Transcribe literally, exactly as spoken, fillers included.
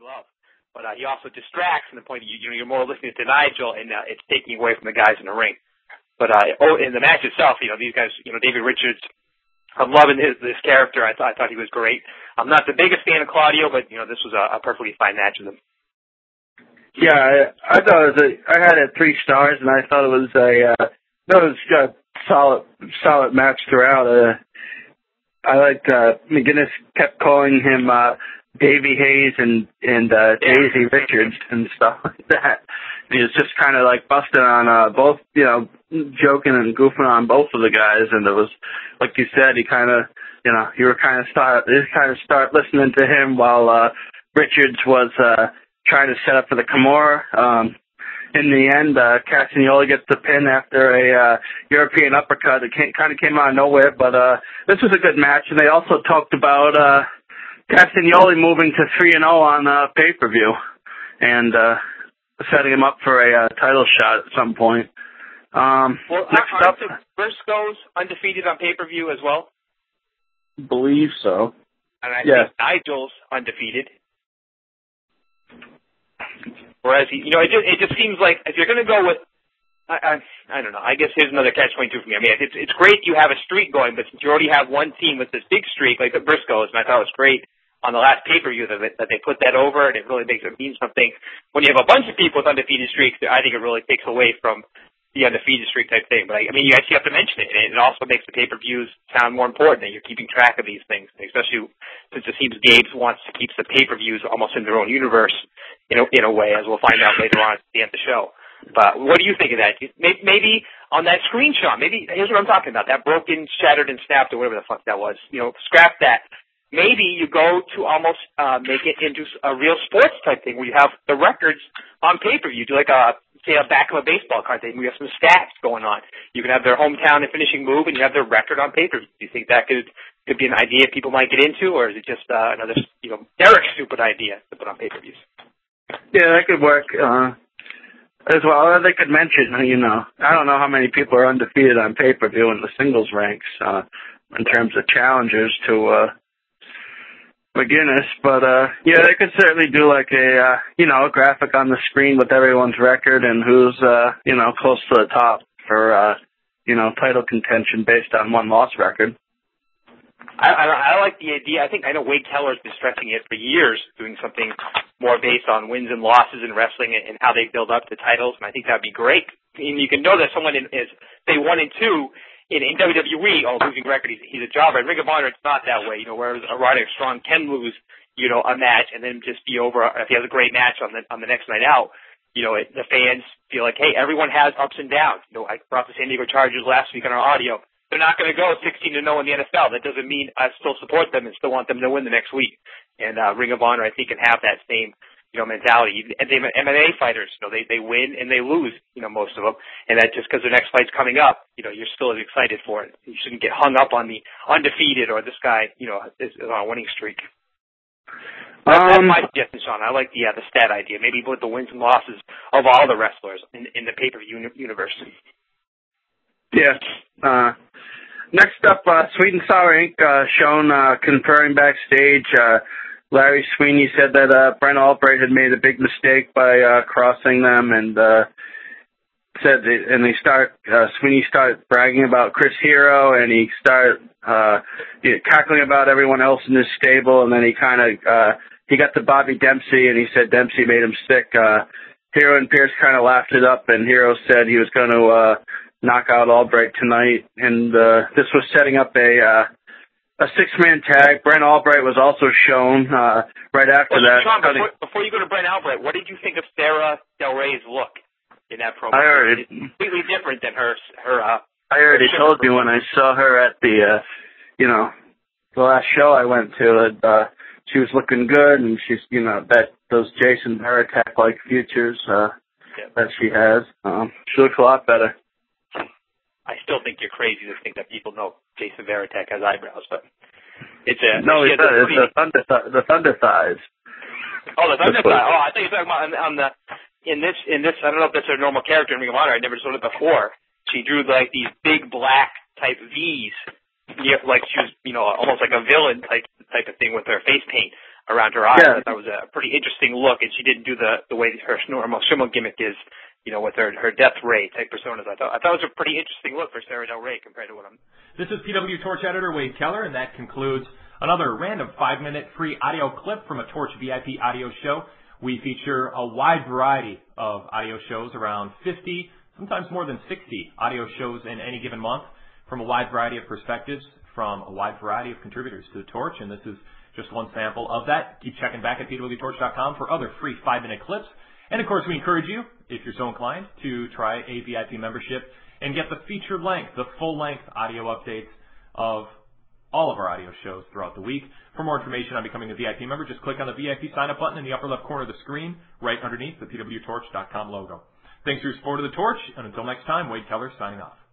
love. But uh, he also distracts, and the point you, you know, you're more listening to Nigel, and uh, it's taking away from the guys in the ring. But uh, oh, in the match itself, you know, these guys, you know, David Richards, I'm loving his this character. I thought I thought he was great. I'm not the biggest fan of Claudio, but you know, this was a, a perfectly fine match with him. Yeah, I, I thought it was a, I had it three stars, and I thought it was a, uh, that was a solid, solid match throughout. Uh, I liked uh, McGuinness kept calling him. Uh, Davey Hayes and and uh, yeah. Daisy Richards and stuff like that. He was just kind of like busting on uh, both, you know, joking and goofing on both of the guys. And it was, like you said, he kind of, you know, you were kind of start, you kind of start listening to him while uh, Richards was uh, trying to set up for the Kimura. Um, in the end, uh, Castagnoli gets the pin after a uh, European uppercut. It came, kind of came out of nowhere, but uh, this was a good match. And they also talked about Uh, Castagnoli moving to three and oh on uh, pay-per-view and uh, setting him up for a uh, title shot at some point. Um, well, next aren't up, the Briscoes undefeated on pay-per-view as well? Believe so. And I yeah. think Nigel's undefeated. Whereas, he, you know, it just, it just seems like if you're going to go with, I, I, I don't know, I guess here's another catch twenty-two for me. I mean, it's, it's great you have a streak going, but since you already have one team with this big streak, like the Briscoes, and I thought it was great on the last pay-per-view that, that they put that over, and it really makes it mean something. When you have a bunch of people with undefeated streaks, I think it really takes away from the undefeated streak type thing. But, I, I mean, you actually have to mention it, and it also makes the pay-per-views sound more important, that you're keeping track of these things, especially since it seems Gabe wants to keep the pay-per-views almost in their own universe in a, in a way, as we'll find out later on at the end of the show. But what do you think of that? Maybe on that screenshot, maybe, here's what I'm talking about, that broken, shattered, and snapped, or whatever the fuck that was. You know, scrap that. Maybe you go to almost uh, make it into a real sports type thing where you have the records on pay-per-view. Do like a, say, a back of a baseball card thing. We have some stats going on. You can have their hometown and finishing move, and you have their record on pay-per-view. Do you think that could could be an idea people might get into, or is it just uh, another, you know, Derek's stupid idea to put on pay-per-views? Yeah, that could work. Uh, as well, they could mention, you know, I don't know how many people are undefeated on pay-per-view in the singles ranks uh, in terms of challengers to uh, McGuinness, but uh, yeah, they could certainly do like a, uh, you know, a graphic on the screen with everyone's record and who's, uh, you know, close to the top for, uh, you know, title contention based on one loss record. I, I, I like the idea. I think I know Wade Keller's been stressing it for years, doing something more based on wins and losses in wrestling and, and how they build up the titles, and I think that'd be great. And you can know that someone in, is, say, one and two in, in W W E, oh, losing record, he's, he's a jobber. In Ring of Honor, it's not that way. You know, whereas a Roderick Strong can lose, you know, a match and then just be over if he has a great match on the on the next night out. You know, it, the fans feel like, hey, everyone has ups and downs. You know, I brought the San Diego Chargers last week on our audio. They're not going to go sixteen to oh in the N F L. That doesn't mean I still support them and still want them to win the next week. And uh, Ring of Honor, I think, can have that same, you know, mentality. And they M M A fighters, you know, they they win and they lose, you know, most of them. And that just because their next fight's coming up, you know, you're still as excited for it. You shouldn't get hung up on the undefeated or this guy, you know, is, is on a winning streak. That's, that's Um, my suggestion, Sean. I like the uh, the stat idea. Maybe put the wins and losses of all the wrestlers in, in the pay-per-view uni- universe. Yeah. Uh, next up, uh, Sweet and Sour Incorporated. Uh, shown uh, conferring backstage. Uh, Larry Sweeney said that uh, Brent Albright had made a big mistake by uh, crossing them, and uh, said, that, and they start. Uh, Sweeney started bragging about Chris Hero, and he started uh, you know, cackling about everyone else in his stable, and then he kind of uh, he got to Bobby Dempsey, and he said Dempsey made him sick. Uh, Hero and Pierce kind of laughed it up, and Hero said he was going to uh, knock out Albright tonight, and uh, this was setting up a uh, a six-man tag. Brent Albright was also shown uh, right after well, that. Sean, before, before you go to Brent Albright, what did you think of Sarah Del Rey's look in that promo? I already, it's completely different than her her. Uh, I already told you when I saw her at the, uh, you know, the last show I went to that uh, she was looking good, and she's, you know, that those Jason Veritek-like features uh, yeah. that she has. Um, she looks a lot better. I still think you're crazy to think that people know Jason Veritek has eyebrows, but it's a no, it's, a, it's the thunder the thunder thighs. Oh, the thunder thighs. Oh, I thought you were talking about on, on the in this in this. I don't know if that's her normal character in Ring of Honor. I never saw it before. She drew like these big black type V's, yeah, like she was, you know, almost like a villain type type of thing with her face paint. around her eyes. Yeah. I thought it was a pretty interesting look, and she didn't do the the way her normal sumo gimmick is, you know, with her her Death Ray type personas. I thought I thought it was a pretty interesting look for Sarah Del Rey compared to what I'm. This is P W Torch editor Wade Keller, and that concludes another random five-minute free audio clip from a Torch V I P audio show. We feature a wide variety of audio shows, around fifty, sometimes more than sixty audio shows in any given month, from a wide variety of perspectives, from a wide variety of contributors to the Torch, and this is just one sample of that. Keep checking back at P W Torch dot com for other free five-minute clips. And, of course, we encourage you, if you're so inclined, to try a V I P membership and get the feature-length, the full-length audio updates of all of our audio shows throughout the week. For more information on becoming a V I P member, just click on the V I P sign-up button in the upper left corner of the screen, right underneath the P W Torch dot com logo. Thanks for your support of the Torch, and until next time, Wade Keller signing off.